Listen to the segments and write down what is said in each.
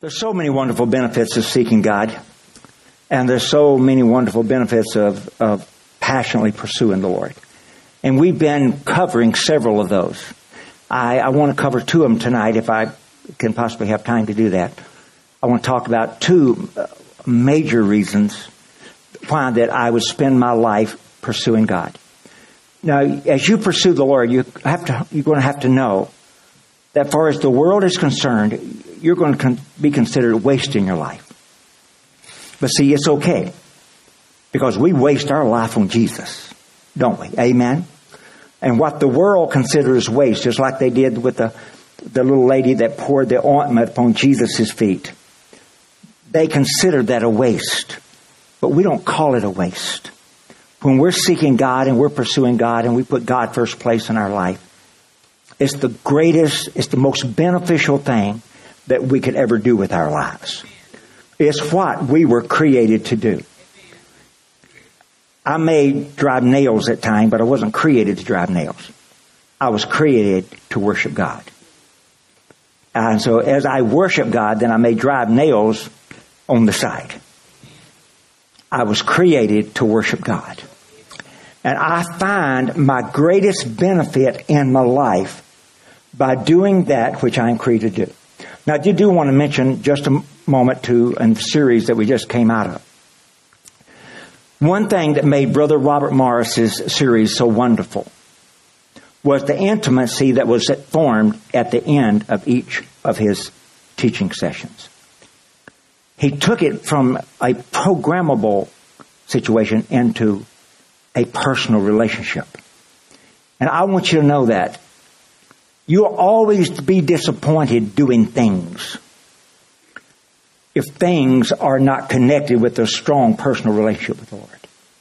There's so many wonderful benefits of seeking God, and there's so many wonderful benefits of passionately pursuing the Lord. And we've been covering several of those. I want to cover two of them tonight if I can possibly have time to do that. I want to talk about two major reasons why that I would spend my life pursuing God. Now, as you pursue the Lord, you're going to have to know that far as the world is concerned, you're going to be considered wasting your life. But see, it's okay, because we waste our life on Jesus, don't we? Amen? And what the world considers waste, just like they did with the little lady that poured the ointment upon Jesus' feet, they consider that a waste. But we don't call it a waste. When we're seeking God and we're pursuing God and we put God first place in our life, it's the greatest, it's the most beneficial thing that we could ever do with our lives. It's what we were created to do. I may drive nails at times, but I wasn't created to drive nails. I was created to worship God. And so as I worship God, then I may drive nails on the side. I was created to worship God. And I find my greatest benefit in my life by doing that which I am created to do. Now, I do want to mention just a moment to a series that we just came out of. One thing that made Brother Robert Morris's series so wonderful was the intimacy that was formed at the end of each of his teaching sessions. He took it from a programmable situation into a personal relationship. And I want you to know that you'll always be disappointed doing things if things are not connected with a strong personal relationship with the Lord.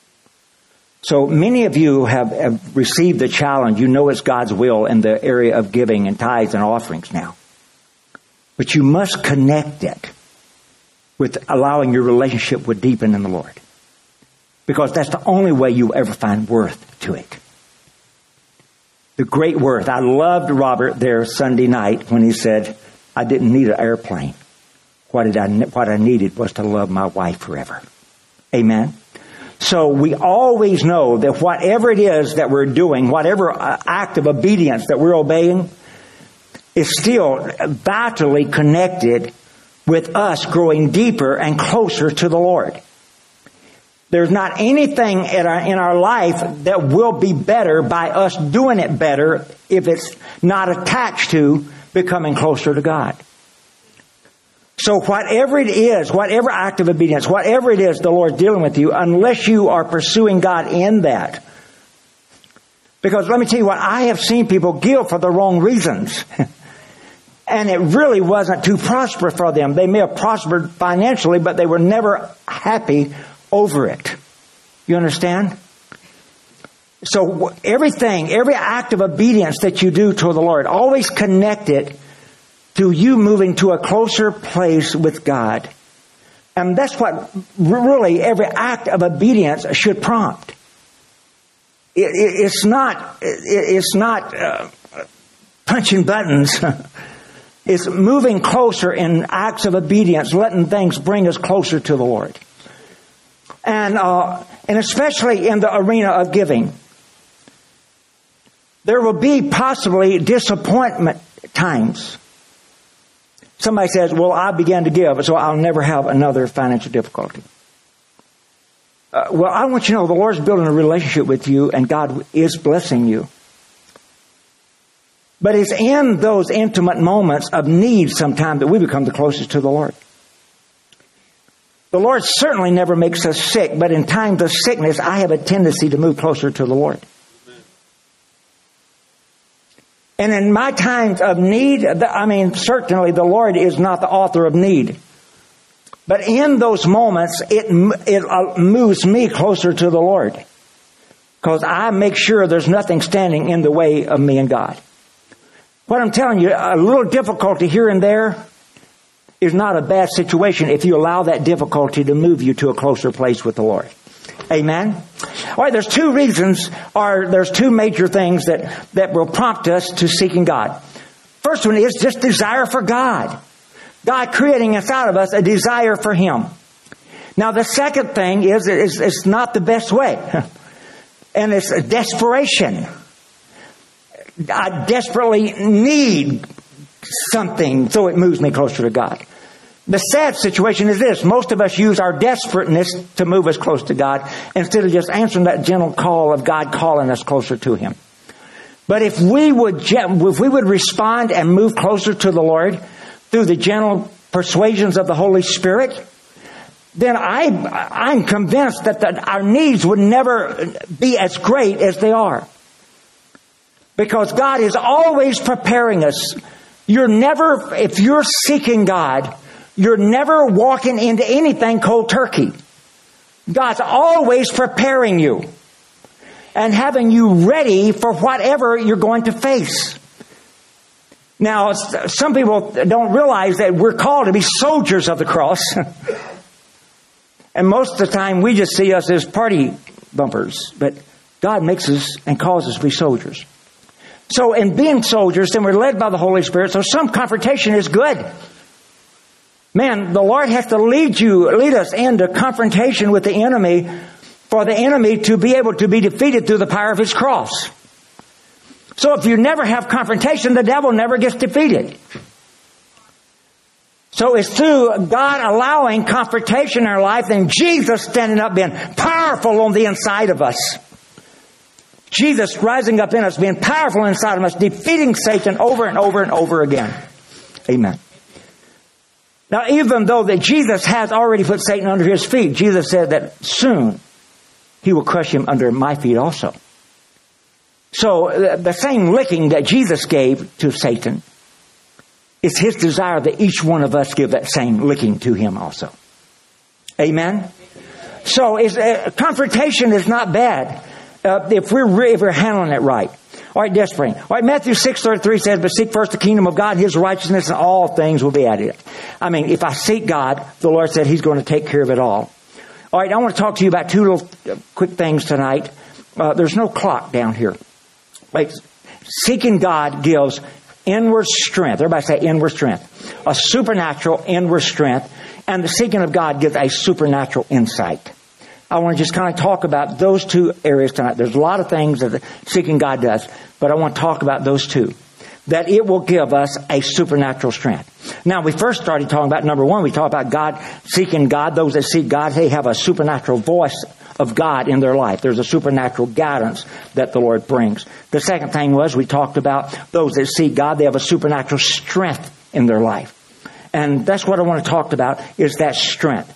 So many of you have received the challenge. You know it's God's will in the area of giving and tithes and offerings now. But you must connect it with allowing your relationship to deepen in the Lord. Because that's the only way you'll ever find worth to it. The great worth. I loved Robert there Sunday night when he said, I didn't need an airplane. What I needed was to love my wife forever. Amen. So we always know that whatever it is that we're doing, whatever act of obedience that we're obeying, is still vitally connected with us growing deeper and closer to the Lord. There's not anything in our life that will be better by us doing it better if it's not attached to becoming closer to God. So whatever it is, whatever act of obedience, whatever it is the Lord's dealing with you, unless you are pursuing God in that. Because let me tell you what, I have seen people give for the wrong reasons. And it really wasn't too prosperous for them. They may have prospered financially, but they were never happy over it. You understand? So everything, every act of obedience that you do to the Lord, always connect it to you moving to a closer place with God. And that's what really every act of obedience should prompt. It's not punching buttons. It's moving closer in acts of obedience, letting things bring us closer to the Lord. And especially in the arena of giving. There will be possibly disappointment times. Somebody says, well, I began to give, so I'll never have another financial difficulty. Well, I want you to know the Lord's building a relationship with you and God is blessing you. But it's in those intimate moments of need sometimes that we become the closest to the Lord. The Lord certainly never makes us sick, but in times of sickness, I have a tendency to move closer to the Lord. And in my times of need, certainly the Lord is not the author of need. But in those moments, it moves me closer to the Lord. Because I make sure there's nothing standing in the way of me and God. What I'm telling you, a little difficulty here and there is not a bad situation if you allow that difficulty to move you to a closer place with the Lord. Amen? All right, there's two major things that will prompt us to seeking God. First one is just desire for God. God creating inside of us a desire for Him. Now the second thing is it's not the best way. And it's a desperation. I desperately need something so it moves me closer to God. The sad situation is this. Most of us use our desperateness to move us close to God instead of just answering that gentle call of God calling us closer to Him. But if we would respond and move closer to the Lord through the gentle persuasions of the Holy Spirit, then I'm convinced that our needs would never be as great as they are. Because God is always preparing us. If you're seeking God, you're never walking into anything cold turkey. God's always preparing you and having you ready for whatever you're going to face. Now, some people don't realize that we're called to be soldiers of the cross. And most of the time we just see us as party bumpers. But God makes us and calls us to be soldiers. So in being soldiers, then we're led by the Holy Spirit. So some confrontation is good. Man, the Lord has to lead us into confrontation with the enemy for the enemy to be able to be defeated through the power of His cross. So if you never have confrontation, the devil never gets defeated. So it's through God allowing confrontation in our life and Jesus standing up being powerful on the inside of us. Jesus rising up in us, being powerful inside of us, defeating Satan over and over and over again. Amen. Now, even though that Jesus has already put Satan under His feet, Jesus said that soon He will crush him under my feet also. So the same licking that Jesus gave to Satan, it's His desire that each one of us give that same licking to him also. Amen? So confrontation is not bad if we're handling it right. All right, desperate. All right, Matthew 6:33 says, but seek first the kingdom of God, His righteousness, and all things will be added. I mean, if I seek God, the Lord said He's going to take care of it all. All right, I want to talk to you about two little quick things tonight. There's no clock down here. Like, seeking God gives inward strength. Everybody say inward strength. A supernatural inward strength. And the seeking of God gives a supernatural insight. I want to just kind of talk about those two areas tonight. There's a lot of things that seeking God does, but I want to talk about those two. That it will give us a supernatural strength. Now, we first started talking about number one. We talked about God, seeking God. Those that seek God, they have a supernatural voice of God in their life. There's a supernatural guidance that the Lord brings. The second thing was we talked about those that seek God, they have a supernatural strength in their life. And that's what I want to talk about, is that strength.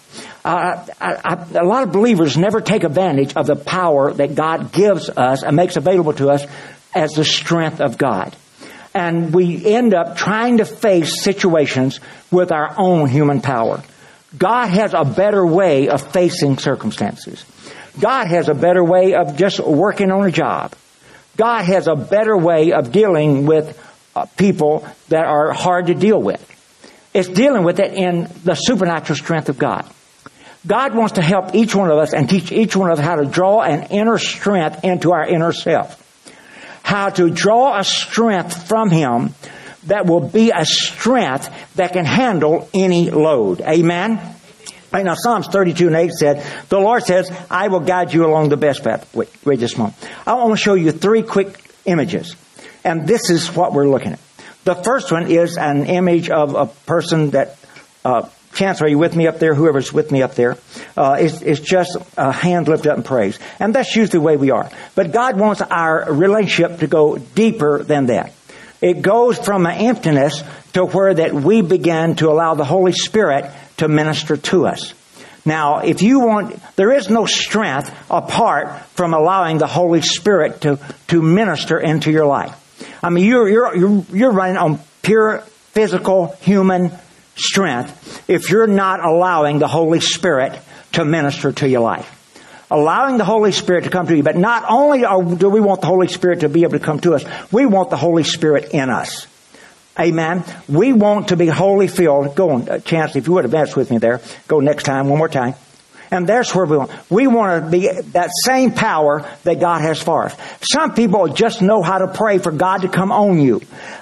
A lot of believers never take advantage of the power that God gives us and makes available to us as the strength of God. And we end up trying to face situations with our own human power. God has a better way of facing circumstances. God has a better way of just working on a job. God has a better way of dealing with people that are hard to deal with. It's dealing with it in the supernatural strength of God. God wants to help each one of us and teach each one of us how to draw an inner strength into our inner self. How to draw a strength from Him that will be a strength that can handle any load. Amen? Right, now, Psalms 32:8 said, the Lord says, I will guide you along the best path. Wait just a moment. I want to show you three quick images. And this is what we're looking at. The first one is an image of a person that, Chance, are you with me up there? Whoever's with me up there, it's just a hand lifted up in praise. And that's usually the way we are. But God wants our relationship to go deeper than that. It goes from an emptiness to where that we begin to allow the Holy Spirit to minister to us. Now, there is no strength apart from allowing the Holy Spirit to minister into your life. I mean, you're running on pure physical human strength if you're not allowing the Holy Spirit to minister to your life. Allowing the Holy Spirit to come to you. But not only do we want the Holy Spirit to be able to come to us, we want the Holy Spirit in us. Amen. We want to be wholly filled. Go on, Chance, if you would advance with me there. Go next time, one more time. And that's where we want. We want to be that same power that God has for us. Some people just know how to pray for God to come on you.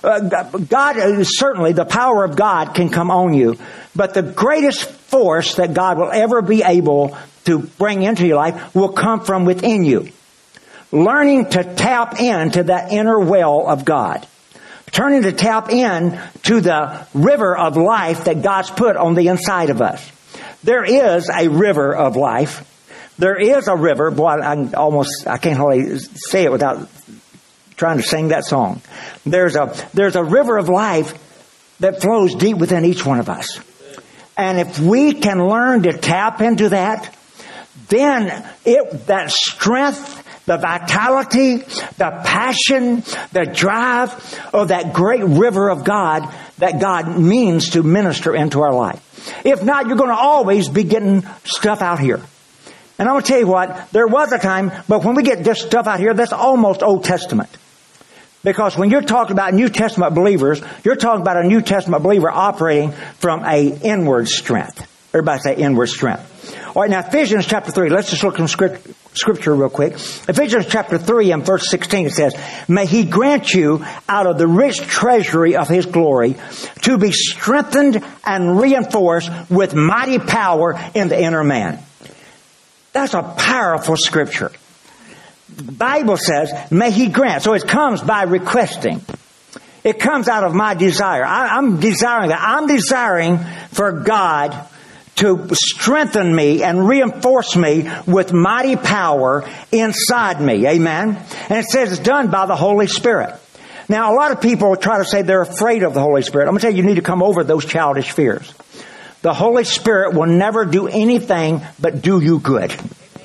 God, certainly the power of God can come on you. But the greatest force that God will ever be able to bring into your life will come from within you. Learning to tap into that inner well of God. Turning to tap in to the river of life that God's put on the inside of us. There is a river of life. There is a river. Boy, I can't hardly say it without trying to sing that song. There's a river of life that flows deep within each one of us. And if we can learn to tap into that, then that strength, the vitality, the passion, the drive of that great river of God that God means to minister into our life. If not, you're going to always be getting stuff out here. And I'm going to tell you what, there was a time, but when we get this stuff out here, that's almost Old Testament. Because when you're talking about New Testament believers, you're talking about a New Testament believer operating from a inward strength. Everybody say inward strength. All right, now Ephesians chapter 3. Let's just look in Scripture real quick. Ephesians chapter 3 and verse 16 it says, "May He grant you out of the rich treasury of His glory to be strengthened and reinforced with mighty power in the inner man." That's a powerful Scripture. The Bible says, "May He grant." So it comes by requesting. It comes out of my desire. I'm desiring that. I'm desiring for God to strengthen me and reinforce me with mighty power inside me. Amen? And it says it's done by the Holy Spirit. Now, a lot of people try to say they're afraid of the Holy Spirit. I'm going to tell you, you need to come over those childish fears. The Holy Spirit will never do anything but do you good.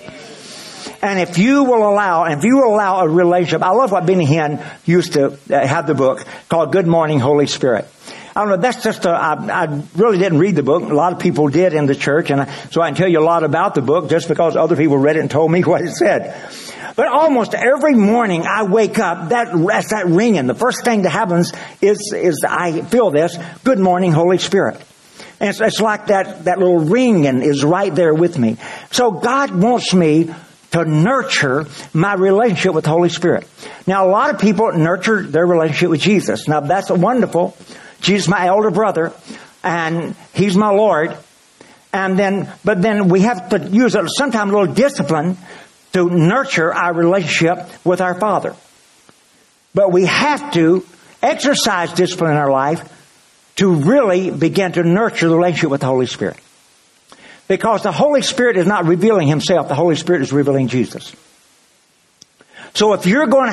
And if you will allow a relationship, I love what Benny Hinn used to have the book called Good Morning, Holy Spirit. I don't know, that's just I really didn't read the book. A lot of people did in the church, and so I can tell you a lot about the book just because other people read it and told me what it said. But almost every morning I wake up, that's that ringing. The first thing that happens is I feel this, Good Morning, Holy Spirit. And it's like that little ringing is right there with me. So God wants me to nurture my relationship with the Holy Spirit. Now, a lot of people nurture their relationship with Jesus. Now, that's wonderful. Jesus is my elder brother, and He's my Lord. But then we have to use sometimes a little discipline to nurture our relationship with our Father. But we have to exercise discipline in our life to really begin to nurture the relationship with the Holy Spirit. Because the Holy Spirit is not revealing Himself. The Holy Spirit is revealing Jesus. So if you're going to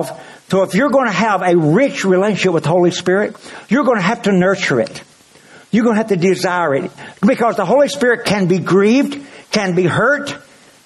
have a rich relationship with the Holy Spirit, you're going to have to nurture it. You're going to have to desire it. Because the Holy Spirit can be grieved, can be hurt.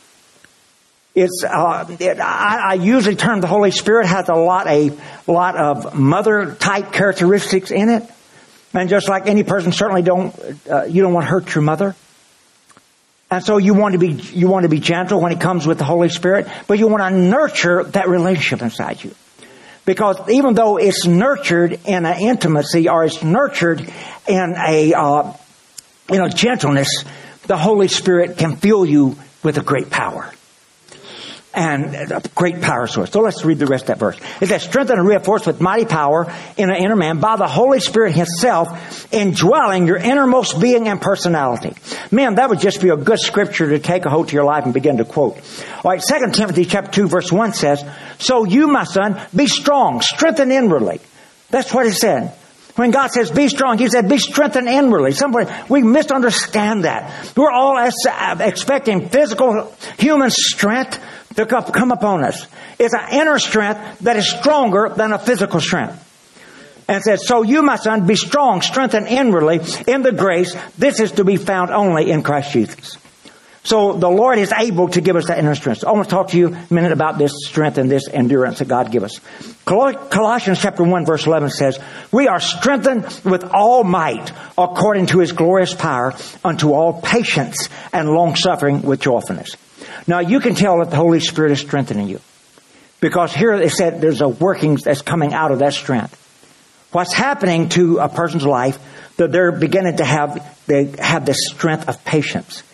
I usually term the Holy Spirit has a lot of mother type characteristics in it. And just like any person, certainly you don't want to hurt your mother. And so you want to be gentle when it comes with the Holy Spirit, but you want to nurture that relationship inside you. Because even though it's nurtured in an intimacy or it's nurtured in a gentleness, the Holy Spirit can fill you with a great power. And a great power source. So let's read the rest of that verse. It says, "Strengthened and reinforced with mighty power in an inner man by the Holy Spirit Himself, indwelling your innermost being and personality." Man, that would just be a good scripture to take a hold to your life and begin to quote. All right, 2 Timothy chapter 2 verse 1 says, "So you, my son, be strong, strengthened inwardly." That's what it said. When God says be strong, He said be strengthened inwardly. We misunderstand that. We're all expecting physical human strength to come upon us. It's an inner strength that is stronger than a physical strength. And it says, "So you, my son, be strong, strengthened inwardly in the grace. This is to be found only in Christ Jesus." So the Lord is able to give us that inner strength. So I want to talk to you a minute about this strength and this endurance that God gives us. Colossians chapter 1 verse 11 says, "We are strengthened with all might according to His glorious power unto all patience and long suffering with joyfulness." Now you can tell that the Holy Spirit is strengthening you. Because here it said there's a working that's coming out of that strength. What's happening to a person's life, that they're beginning to have this strength of patience.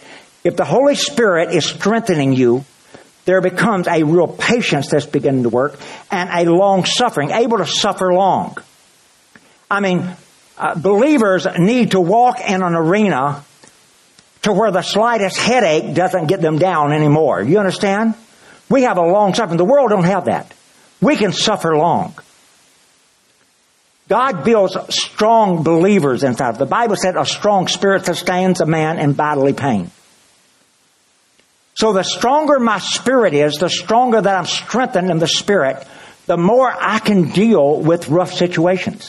If the Holy Spirit is strengthening you, there becomes a real patience that's beginning to work and a long suffering, able to suffer long. I mean, believers need to walk in an arena to where the slightest headache doesn't get them down anymore. You understand? We have a long suffering. The world don't have that. We can suffer long. God builds strong believers inside. The Bible said a strong spirit sustains a man in bodily pain. So the stronger my spirit is, the stronger that I'm strengthened in the spirit, the more I can deal with rough situations.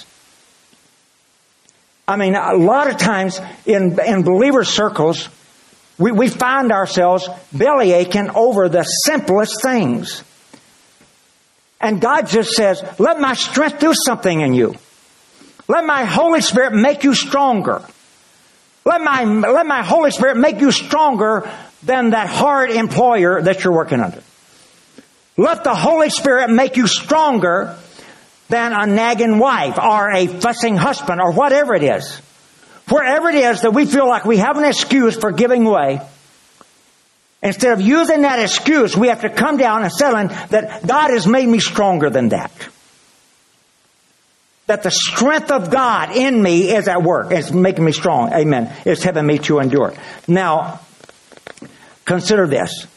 I mean, a lot of times in believer circles, we find ourselves belly aching over the simplest things. And God just says, let my strength do something in you. Let my Holy Spirit make you stronger. Let my Holy Spirit make you stronger than that hard employer that you're working under. Let the Holy Spirit make you stronger than a nagging wife or a fussing husband or whatever it is. Wherever it is that we feel like we have an excuse for giving way, instead of using that excuse, we have to come down and settle in that God has made me stronger than that. That the strength of God in me is at work. It's making me strong. Amen. It's helping me to endure. Now, consider this.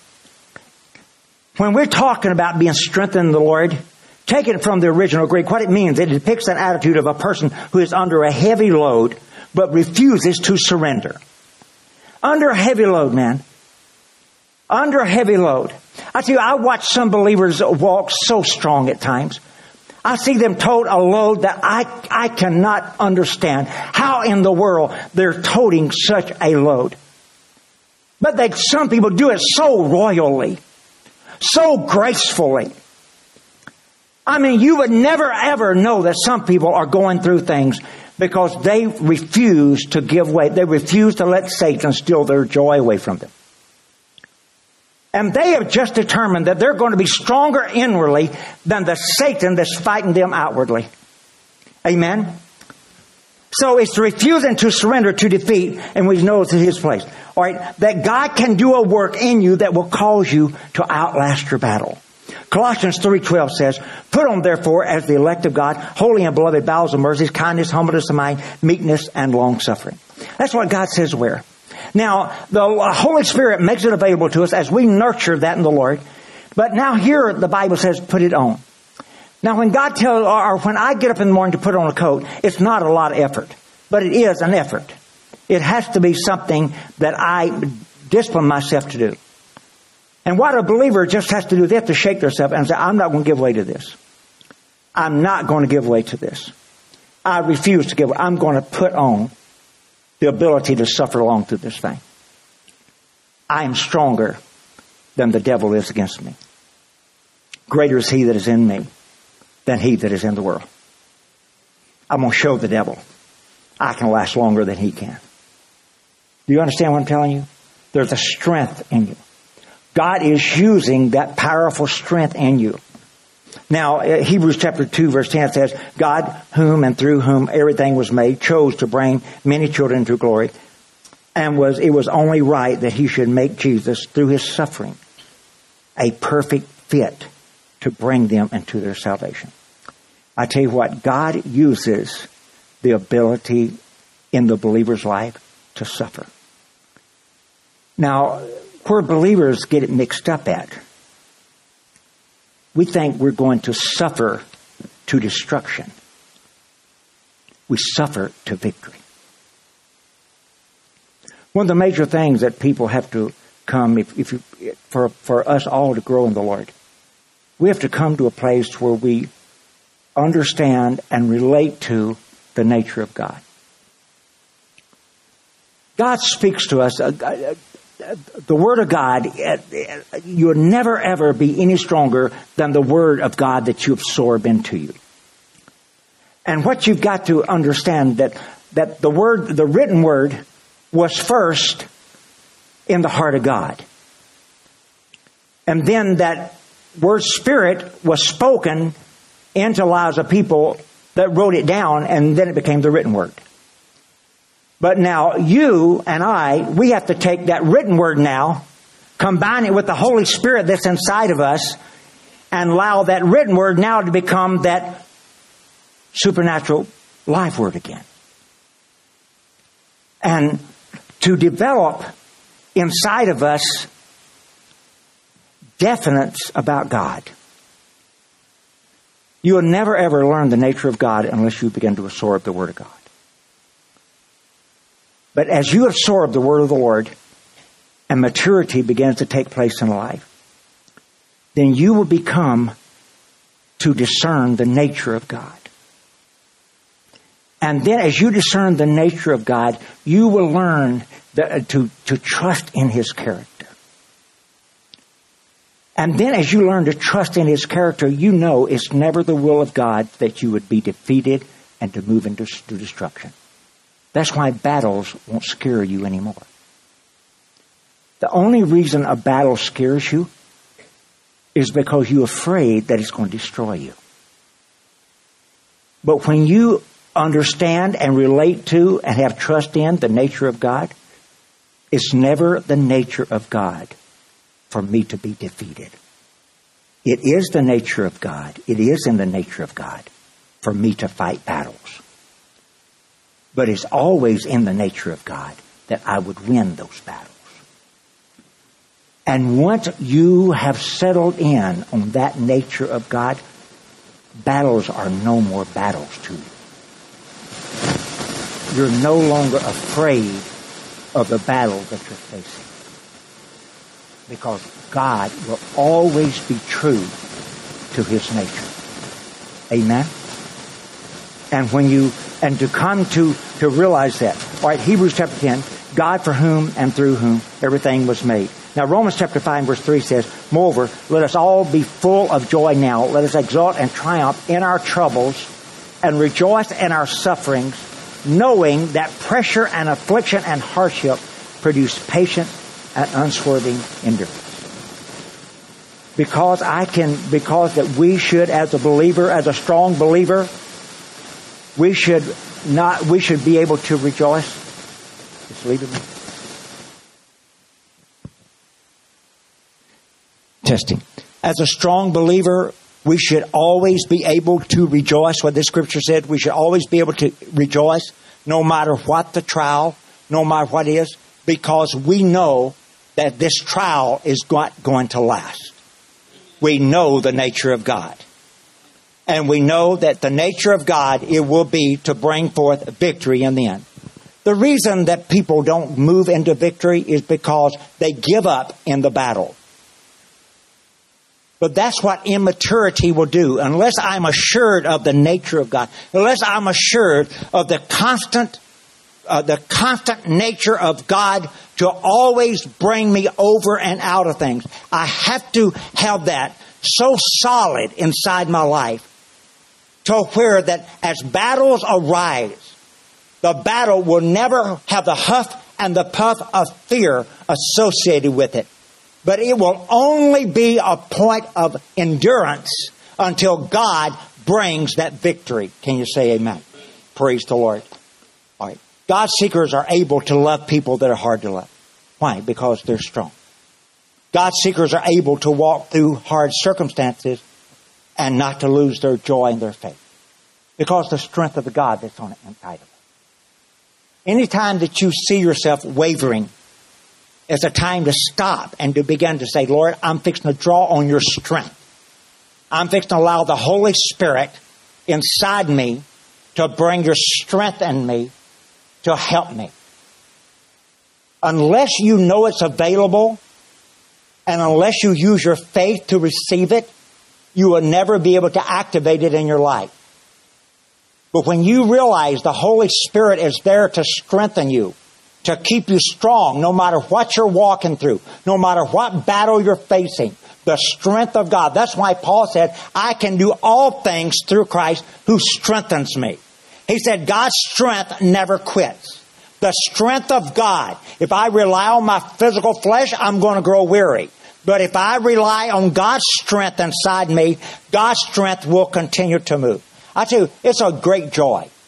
When we're talking about being strengthened in the Lord, take it from the original Greek. What it means, it depicts an attitude of a person who is under a heavy load but refuses to surrender. Under a heavy load, man. Under a heavy load. I tell you, I watch some believers walk so strong at times. I see them tote a load that I cannot understand. How in the world they're toting such a load? But some people do it so royally, so gracefully. I mean, you would never ever know that some people are going through things because they refuse to give way. They refuse to let Satan steal their joy away from them. And they have just determined that they're going to be stronger inwardly than the Satan that's fighting them outwardly. Amen? So it's refusing to surrender to defeat, and we know it's in His place. All right, that God can do a work in you that will cause you to outlast your battle. Colossians 3:12 says, put on therefore as the elect of God, holy and beloved bowels of mercies, kindness, humbleness of mind, meekness, and long suffering. That's what God says where. Now, the Holy Spirit makes it available to us as we nurture that in the Lord. But now here the Bible says, put it on. Now when God tells, or when I get up in the morning to put on a coat, it's not a lot of effort. But it is an effort. It has to be something that I discipline myself to do. And what a believer just has to do, they have to shake themselves and say, I'm not going to give way to this. I'm not going to give way to this. I refuse to give way. I'm going to put on the ability to suffer along through this thing. I am stronger than the devil is against me. Greater is He that is in me than he that is in the world. I'm going to show the devil I can last longer than he can. Do you understand what I'm telling you? There's a strength in you. God is using that powerful strength in you. Now, Hebrews chapter 2 verse 10 says, God, whom and through whom everything was made, chose to bring many children to glory. And it was only right that He should make Jesus, through His suffering, a perfect fit to bring them into their salvation. I tell you what, God uses the ability in the believer's life to suffer. Now, where believers get it mixed up at, we think we're going to suffer to destruction. We suffer to victory. One of the major things that people have to come, for us all to grow in the Lord, we have to come to a place where we understand and relate to the nature of God. God speaks to us. The Word of God, you'll never ever be any stronger than the Word of God that you absorb into you. And what you've got to understand that the written Word was first in the heart of God. And then that Word Spirit was spoken into lives of people that wrote it down, and then it became the written Word. But now you and I, we have to take that written word now, combine it with the Holy Spirit that's inside of us, and allow that written word now to become that supernatural life word again. And to develop inside of us definites about God. You will never ever learn the nature of God unless you begin to absorb the Word of God. But as you absorb the Word of the Lord and maturity begins to take place in life, then you will become to discern the nature of God. And then as you discern the nature of God, you will learn to trust in His character. And then as you learn to trust in His character, you know it's never the will of God that you would be defeated and to move into destruction. That's why battles won't scare you anymore. The only reason a battle scares you is because you're afraid that it's going to destroy you. But when you understand and relate to and have trust in the nature of God, it's never the nature of God for me to be defeated. It is the nature of God. It is in the nature of God for me to fight battles. But it's always in the nature of God that I would win those battles. And once you have settled in on that nature of God, battles are no more battles to you. You're no longer afraid of the battle that you're facing. Because God will always be true to His nature. Amen? And to come to realize that. All right, Hebrews chapter 10, God for whom and through whom everything was made. Now Romans chapter 5 verse 3 says, moreover, let us all be full of joy now. Let us exult and triumph in our troubles and rejoice in our sufferings, knowing that pressure and affliction and hardship produce patience and unswerving endurance. Because that we should, as a believer, as a strong believer, we should be able to rejoice. Just leave it. Testing. As a strong believer, we should always be able to rejoice. What this scripture said, we should always be able to rejoice, no matter what the trial, no matter what it is, because we know that this trial is not going to last. We know the nature of God. And we know that the nature of God, it will be to bring forth victory in the end. The reason that people don't move into victory is because they give up in the battle. But that's what immaturity will do. Unless I'm assured of the nature of God, unless I'm assured of the constant nature of God to always bring me over and out of things, I have to have that so solid inside my life to where that as battles arise, the battle will never have the huff and the puff of fear associated with it. But it will only be a point of endurance until God brings that victory. Can you say amen? Praise the Lord. All right. God seekers are able to love people that are hard to love. Why? Because they're strong. God seekers are able to walk through hard circumstances and not to lose their joy and their faith. Because the strength of the God that's on the inside of them. Anytime that you see yourself wavering, it's a time to stop and to begin to say, Lord, I'm fixing to draw on your strength. I'm fixing to allow the Holy Spirit inside me to bring your strength in me to help me. Unless you know it's available and unless you use your faith to receive it, you will never be able to activate it in your life. But when you realize the Holy Spirit is there to strengthen you, to keep you strong, no matter what you're walking through, no matter what battle you're facing, the strength of God. That's why Paul said, I can do all things through Christ who strengthens me. He said, God's strength never quits. The strength of God. If I rely on my physical flesh, I'm going to grow weary. But if I rely on God's strength inside me, God's strength will continue to move. I tell you, it's a great joy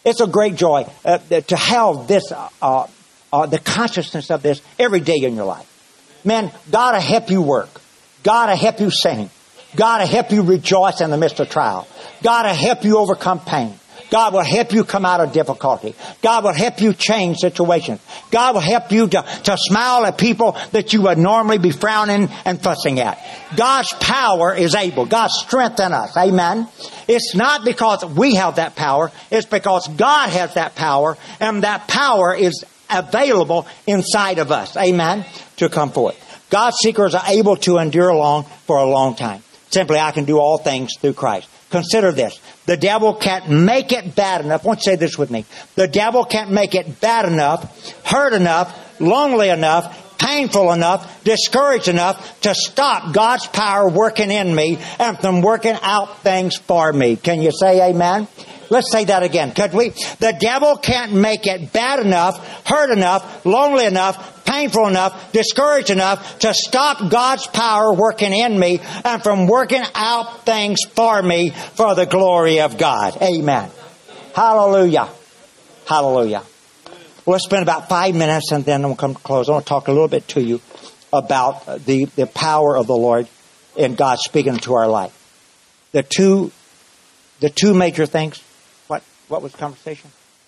It's a great joy to have this, the consciousness of this every day in your life. Man, God will help you work. God will help you sing. God will help you rejoice in the midst of trial. God will help you overcome pain. God will help you come out of difficulty. God will help you change situations. God will help you to smile at people that you would normally be frowning and fussing at. God's power is able. God's strength in us. Amen. It's not because we have that power. It's because God has that power, and that power is available inside of us. Amen. To come forth. God's seekers are able to endure long for a long time. Simply, I can do all things through Christ. Consider this. The devil can't make it bad enough. I want you to say this with me. The devil can't make it bad enough, hurt enough, lonely enough, painful enough, discouraged enough to stop God's power working in me and from working out things for me. Can you say amen? Let's say that again, could we? The devil can't make it bad enough, hurt enough, lonely enough, painful enough, discouraged enough to stop God's power working in me and from working out things for me for the glory of God. Amen. Hallelujah. Hallelujah. We'll spend about 5 minutes and then we'll come to close. I want to talk a little bit to you about the power of the Lord in God speaking to our life. The two major things. What was the conversation?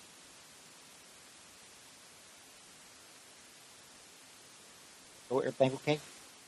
Oh, everything okay?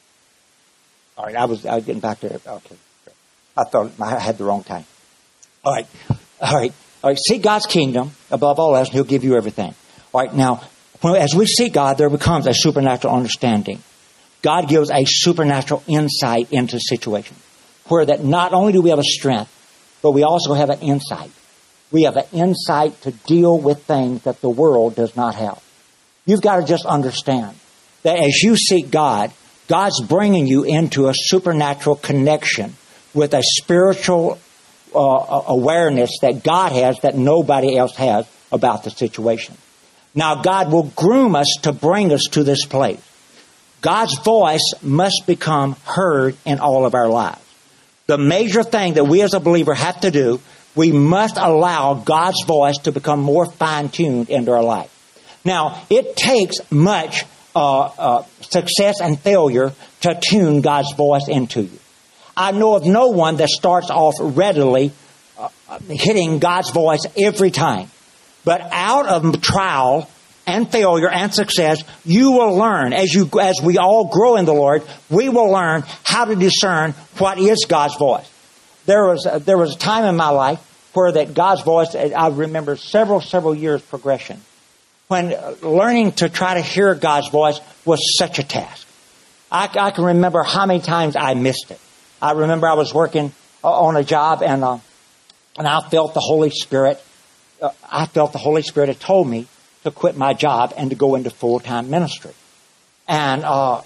All right, I was getting back to it. Okay. I thought I had the wrong time. All right. Seek God's kingdom above all else, and He'll give you everything. All right, now, as we seek God, there becomes a supernatural understanding. God gives a supernatural insight into the situation, where that not only do we have a strength, but we also have an insight. We have an insight to deal with things that the world does not have. You've got to just understand that as you seek God, God's bringing you into a supernatural connection with a spiritual awareness that God has that nobody else has about the situation. Now, God will groom us to bring us to this place. God's voice must become heard in all of our lives. The major thing that we as a believer have to do, we must allow God's voice to become more fine-tuned into our life. Now, it takes much success and failure to tune God's voice into you. I know of no one that starts off readily hitting God's voice every time. But out of trial and failure and success, you will learn, as we all grow in the Lord, we will learn how to discern what is God's voice. There was a time in my life where that God's voice, I remember several years progression, when learning to try to hear God's voice was such a task. I can remember how many times I missed it. I remember I was working on a job and I felt the Holy Spirit. I felt the Holy Spirit had told me to quit my job and to go into full-time ministry. And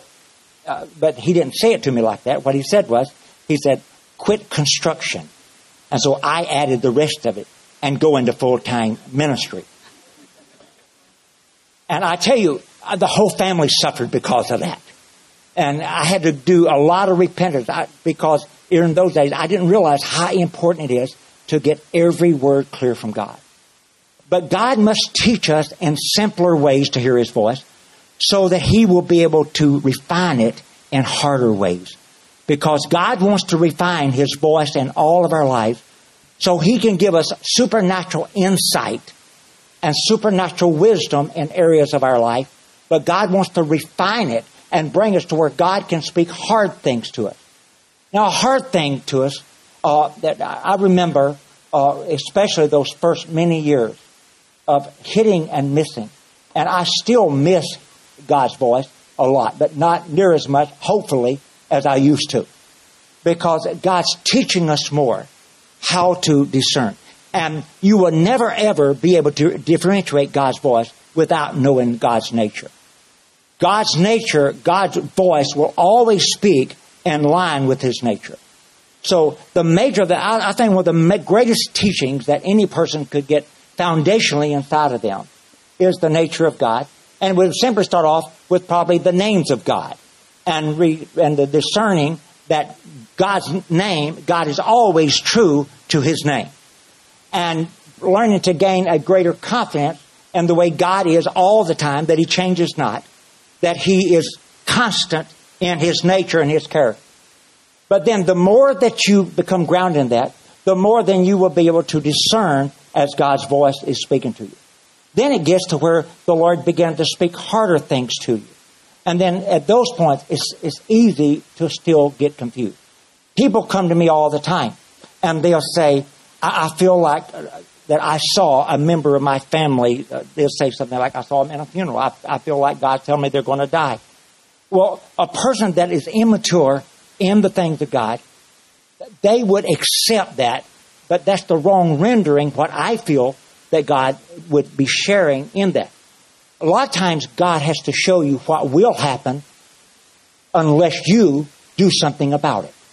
but He didn't say it to me like that. What He said was, He said, quit construction. And so I added the rest of it and go into full-time ministry. And I tell you, the whole family suffered because of that. And I had to do a lot of repentance because in those days I didn't realize how important it is to get every word clear from God. But God must teach us in simpler ways to hear His voice so that He will be able to refine it in harder ways. Because God wants to refine His voice in all of our lives so He can give us supernatural insight and supernatural wisdom in areas of our life. But God wants to refine it and bring us to where God can speak hard things to us. Now, a hard thing to us that I remember, especially those first many years of hitting and missing. And I still miss God's voice a lot, but not near as much, hopefully, as I used to. Because God's teaching us more how to discern. And you will never, ever be able to differentiate God's voice without knowing God's nature. God's nature, God's voice will always speak in line with His nature. So I think one of the greatest teachings that any person could get foundationally inside of them is the nature of God. And we'll simply start off with probably the names of God and the discerning that God's name, God is always true to His name. And learning to gain a greater confidence in the way God is all the time, that He changes not, that He is constant in His nature and His character. But then the more that you become grounded in that, the more then you will be able to discern as God's voice is speaking to you. Then it gets to where the Lord began to speak harder things to you. And then at those points, it's easy to still get confused. People come to me all the time, and they'll say, I feel like that I saw a member of my family. They'll say something like, I saw them in a funeral. I feel like God's telling me they're going to die. Well, a person that is immature in the things of God, they would accept that, but that's the wrong rendering what I feel that God would be sharing in that. A lot of times God has to show you what will happen unless you do something about it.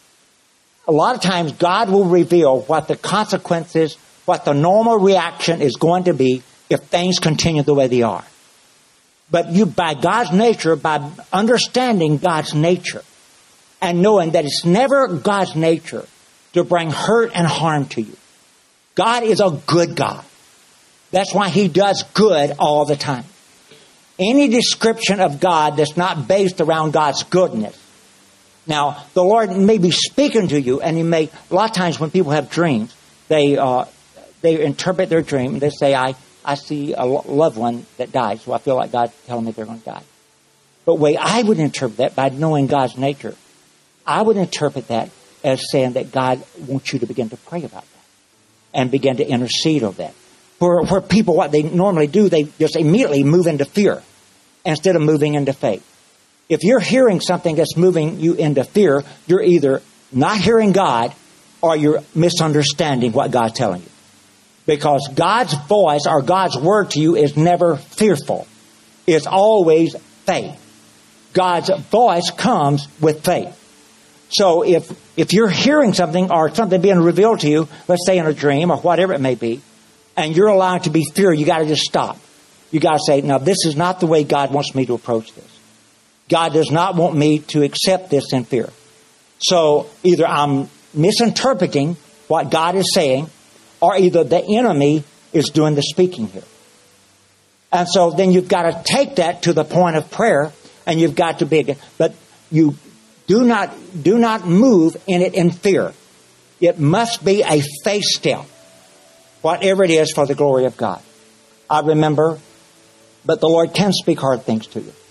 A lot of times God will reveal what the consequences, what the normal reaction is going to be if things continue the way they are. But you, by God's nature, by understanding God's nature and knowing that it's never God's nature to bring hurt and harm to you. God is a good God. That's why He does good all the time. Any description of God that's not based around God's goodness. Now, the Lord may be speaking to you, and He may, a lot of times when people have dreams, they interpret their dream, and they say, I see a loved one that died, so I feel like God's telling me they're going to die. But the way I would interpret that, by knowing God's nature, I would interpret that as saying that God wants you to begin to pray about that and begin to intercede over that. For people, what they normally do, they just immediately move into fear instead of moving into faith. If you're hearing something that's moving you into fear, you're either not hearing God or you're misunderstanding what God's telling you. Because God's voice or God's word to you is never fearful. It's always faith. God's voice comes with faith. So if you're hearing something or something being revealed to you, let's say in a dream or whatever it may be, and you're allowed to be fear, you got to just stop. You got to say, no, this is not the way God wants me to approach this. God does not want me to accept this in fear. So either I'm misinterpreting what God is saying, or either the enemy is doing the speaking here. And so then you've got to take that to the point of prayer, and you've got to be, but you do not move in it in fear. It must be a faith step, whatever it is, for the glory of God. I remember, but the Lord can speak hard things to you.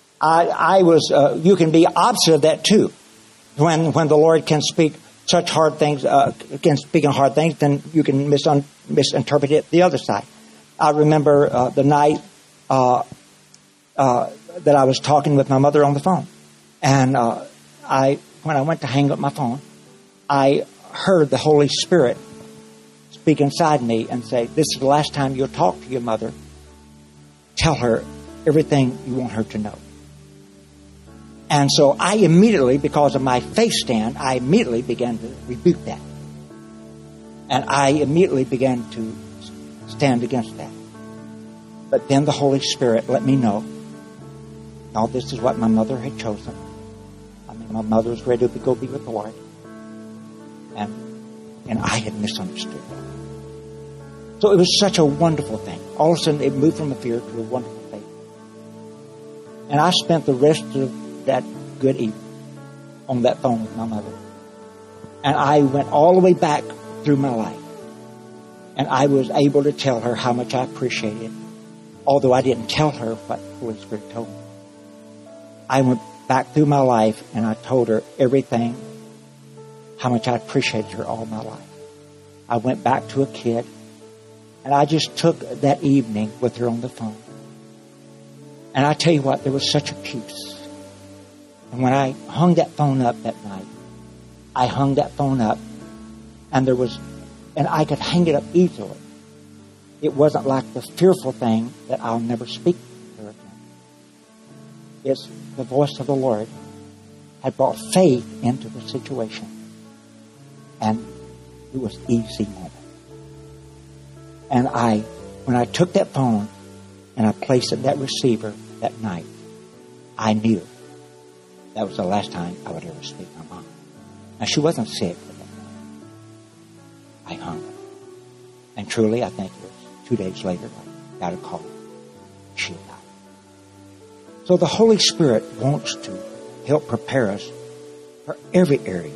You can be opposite of that too. When the Lord can speak such hard things, speaking hard things, then you can misinterpret it the other side. I remember the night that I was talking with my mother on the phone, and when I went to hang up my phone, I heard the Holy Spirit speak inside me and say, "This is the last time you'll talk to your mother. Tell her everything you want her to know." And so I immediately, because of my faith stand, I immediately began to rebuke that. And I immediately began to stand against that. But then the Holy Spirit let me know, no, this is what my mother had chosen. I mean, my mother was ready to go be with the Lord. And I had misunderstood that. So it was such a wonderful thing. All of a sudden, it moved from a fear to a wonderful faith. And I spent the rest of that good evening on that phone with my mother. And I went all the way back through my life. And I was able to tell her how much I appreciated it, although I didn't tell her what the Holy Spirit told me. I went back through my life and I told her everything, how much I appreciated her all my life. I went back to a kid, and I just took that evening with her on the phone. And I tell you what, there was such a peace. And when I hung that phone up that night, I hung that phone up, and I could hang it up easily. It wasn't like the fearful thing that I'll never speak to her again. It's the voice of the Lord had brought faith into the situation. And it was an easy moment. And when I took that phone and I placed it in that receiver that night, I knew that was the last time I would ever speak to my mom. Now, she wasn't sick at that point. I hung her. And truly, I think it was 2 days later, I got a call. She died. So the Holy Spirit wants to help prepare us for every area.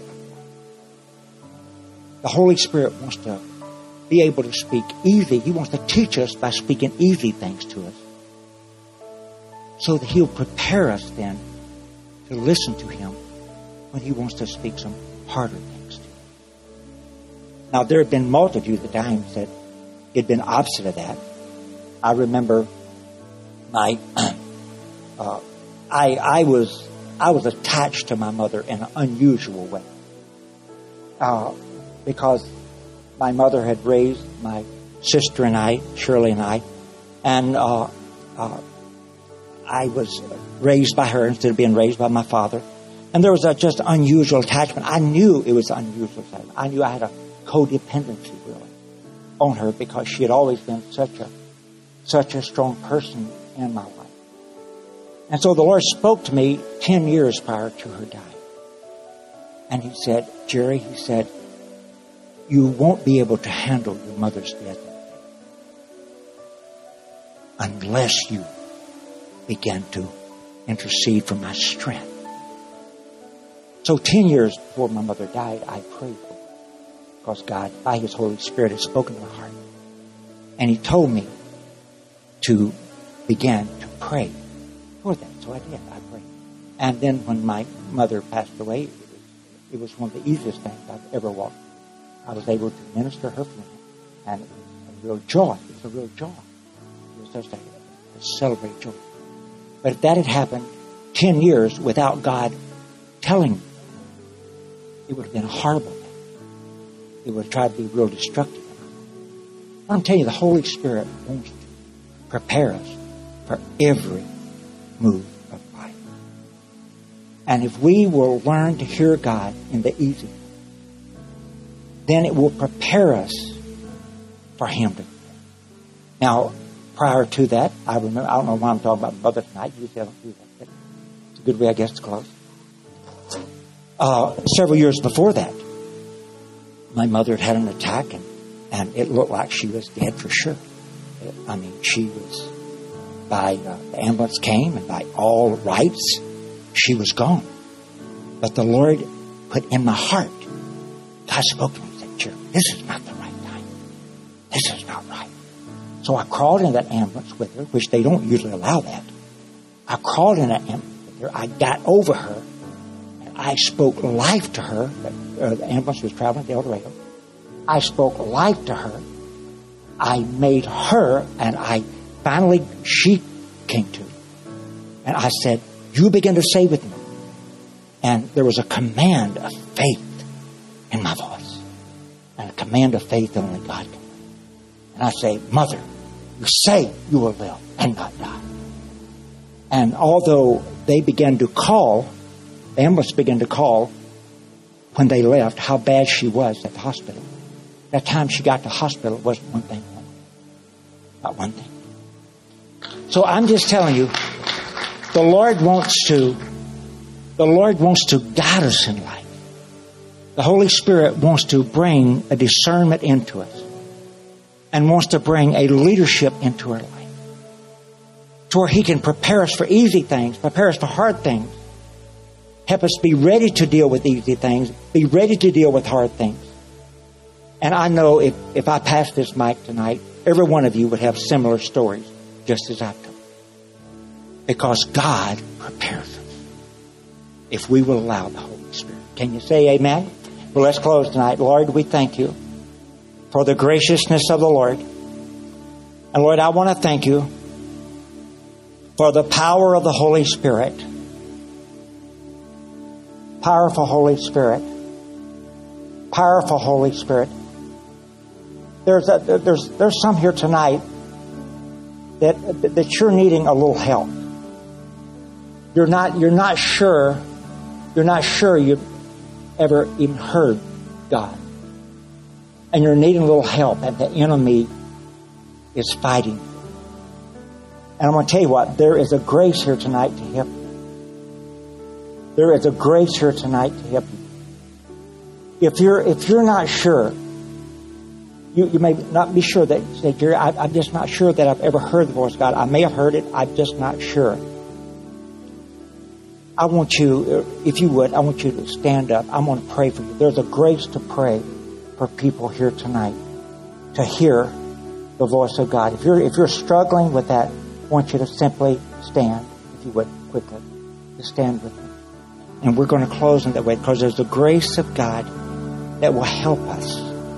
The Holy Spirit wants to be able to speak easy. He wants to teach us by speaking easy things to us, so that He'll prepare us then to listen to Him when He wants to speak some harder things to us. Now, there have been multitudes of times that it had been opposite of that. I remember I was attached to my mother in an unusual way, because my mother had raised my sister and I, Shirley and I, and I was raised by her instead of being raised by my father. And there was a just unusual attachment. I knew it was unusual attachment. I knew I had a codependency really on her, because she had always been such a strong person in my life. And so the Lord spoke to me 10 years prior to her dying. And He said, Jerry, He said, you won't be able to handle your mother's death unless you begin to intercede for my strength. So 10 years before my mother died, I prayed for her, because God, by His Holy Spirit, had spoken to my heart. And He told me to begin to pray for that. So I did. I prayed. And then when my mother passed away, it was one of the easiest things I've ever walked. I was able to minister her funeral, and it was a real joy. It was a real joy. It was just a celebrate joy. But if that had happened 10 years without God telling me, it would have been a horrible thing. It would have tried to be real destructive. I'm telling you, the Holy Spirit wants to prepare us for every move of life. And if we will learn to hear God in the easy, then it will prepare us for Him to. Now, prior to that, I don't know why I'm talking about mother tonight. Usually I don't do that, but it's a good way, I guess, to close. Several years before that, my mother had an attack, and it looked like she was dead for sure. I mean, she was, the ambulance came, and by all rights, she was gone. But the Lord put in my heart, God spoke to me and said, Jerry, this is not the right time. This is not right. So I crawled in that ambulance with her, which they don't usually allow that. I crawled in that ambulance with her. I got over her, and I spoke life to her. The ambulance was traveling to El Dorado. I spoke life to her. I made her, and finally, she came to. And I said, you begin to say with me. And there was a command of faith in my voice. And a command of faith that only God can. And I say, Mother, you say you will live and not die. And although they began to call, the ambulance began to call when they left how bad she was at the hospital. That time she got to the hospital, it wasn't one thing. Not one thing. So I'm just telling you, the Lord wants to guide us in life. The Holy Spirit wants to bring a discernment into us, and wants to bring a leadership into our life, to where He can prepare us for easy things, prepare us for hard things, help us be ready to deal with easy things, be ready to deal with hard things. And I know if I passed this mic tonight, every one of you would have similar stories, just as I've told. Because God prepares us if we will allow the Holy Spirit. Can you say amen? Well, let's close tonight. Lord, we thank you for the graciousness of the Lord. And Lord, I want to thank you for the power of the Holy Spirit. Powerful Holy Spirit. Powerful Holy Spirit. There's some here tonight that you're needing a little help. You're not sure you've ever even heard God. And you're needing a little help, and the enemy is fighting. And I'm going to tell you what, there is a grace here tonight to help you. There is a grace here tonight to help you. If you're not sure You may not be sure that, say, Jerry, I'm just not sure that I've ever heard the voice of God. I may have heard it. I'm just not sure. I want you, if you would, I want you to stand up. I'm going to pray for you. There's a grace to pray for people here tonight to hear the voice of God. If you're struggling with that, I want you to simply stand, if you would, quickly. Just stand with me. And we're going to close in that way because there's the grace of God that will help us,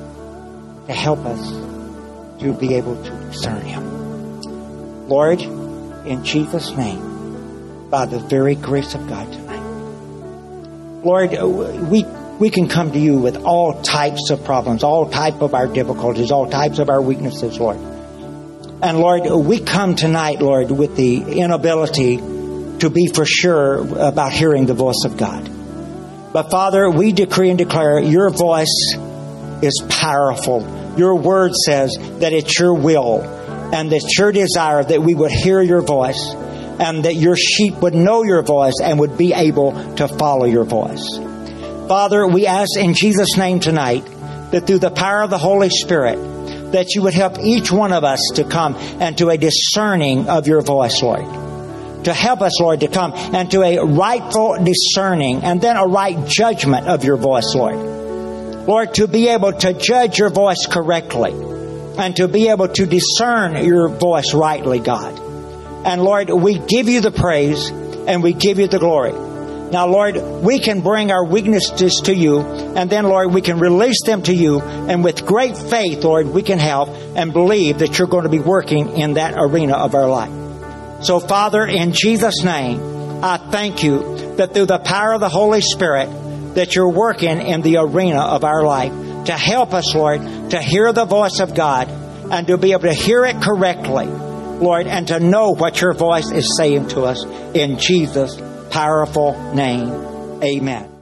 to be able to discern Him. Lord, in Jesus' name, by the very grace of God tonight, Lord, we can come to you with all types of problems, all type of our difficulties, all types of our weaknesses, Lord. And Lord, we come tonight, Lord, with the inability to be for sure about hearing the voice of God. But Father, we decree and declare your voice is powerful. Your word says that it's your will and it's your desire that we would hear your voice and that your sheep would know your voice and would be able to follow your voice. Father, we ask in Jesus' name tonight that through the power of the Holy Spirit, that you would help each one of us to come and to a discerning of your voice, Lord. To help us, Lord, to come and to a rightful discerning and then a right judgment of your voice, Lord. Lord, to be able to judge your voice correctly and to be able to discern your voice rightly, God. And Lord, we give you the praise and we give you the glory. Now, Lord, we can bring our weaknesses to you, and then, Lord, we can release them to you, and with great faith, Lord, we can help and believe that you're going to be working in that arena of our life. So, Father, in Jesus' name, I thank you that through the power of the Holy Spirit, that you're working in the arena of our life to help us, Lord, to hear the voice of God and to be able to hear it correctly, Lord, and to know what your voice is saying to us in Jesus' powerful name. Amen.